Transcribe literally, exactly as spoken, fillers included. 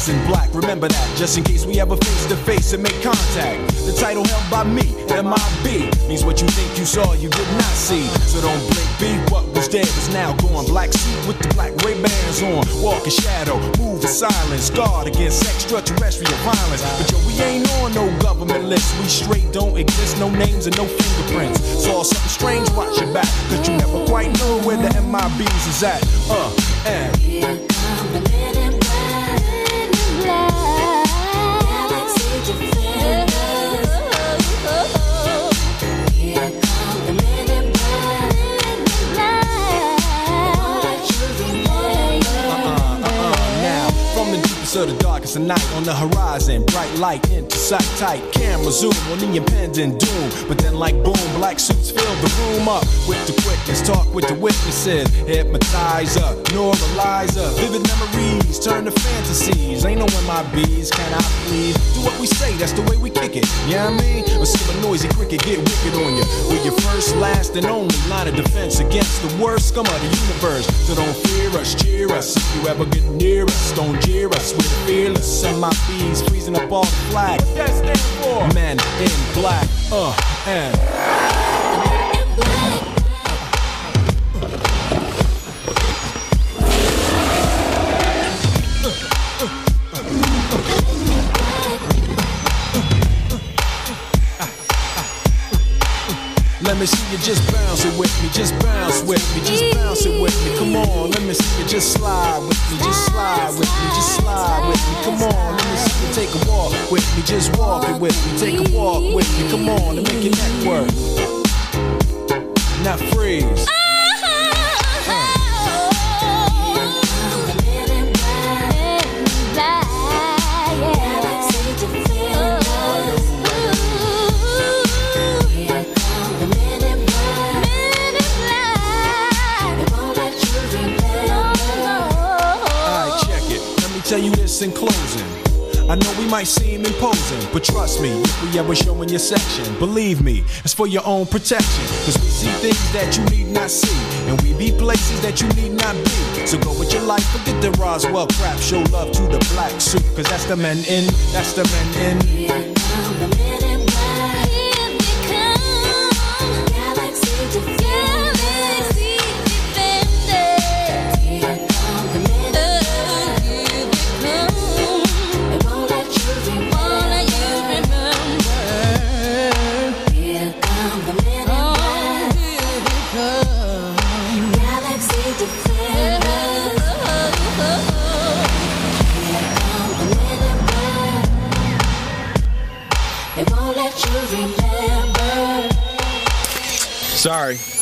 dressed in black. Remember that, just in case we ever face to face and make contact. The title held by me, M I B, means what you think you saw, you did not see. So don't blink, be what was dead is now gone. Black suit with the black Ray-Bans on. Walk in shadow, move in silence. Guard against extraterrestrial violence. But yo, we ain't on no government list. We straight don't exist, no names and no fingerprints. Saw something strange, watch your back, cause you never quite know where the M I Bs is at. Uh, and here come the men in black, men in black. Galaxy defenders. Here come the men in black, men in black. Uh-uh, uh-uh, now, from the deepest of the darkest of night, on the horizon, bright light into sight tight. Camera zoom on the impending doom. But then like boom, black suits fill the room up with the quickness. Talk with the witnesses. Hypnotizer, neuralizer. Vivid memories turn to fantasies. Ain't no M I Bs, can I please? Do what we say, that's the way we kick it. You know what I mean? Or see a noisy cricket get wicked on you. We're your first, last, and only line of defense against the worst scum of the universe. So don't fear us, cheer us. If you ever get near us, don't jeer us. We're fearless. M I Bs freezing up all the flag. What that stand for? Men in black. Uh, and let me see you just bounce it with me, just bounce with me, just bounce it with me. Come on, let me see you just slide with me, just slide with me, just slide with me. Come on, let me see you take a walk with me, just walk it with me, take a walk with me. Come on, and make your neck work. Now freeze. Tell you this in closing. I know we might seem imposing, but trust me, if we ever show in your section, believe me, it's for your own protection. Cause we see things that you need not see, and we be places that you need not be. So go with your life, forget the Roswell crap. Show love to the black suit, cause that's the men in, that's the men in. Here come the men in black. Here they come. Galaxy defenders. Galaxy defenders. Here come the men in black. Sorry.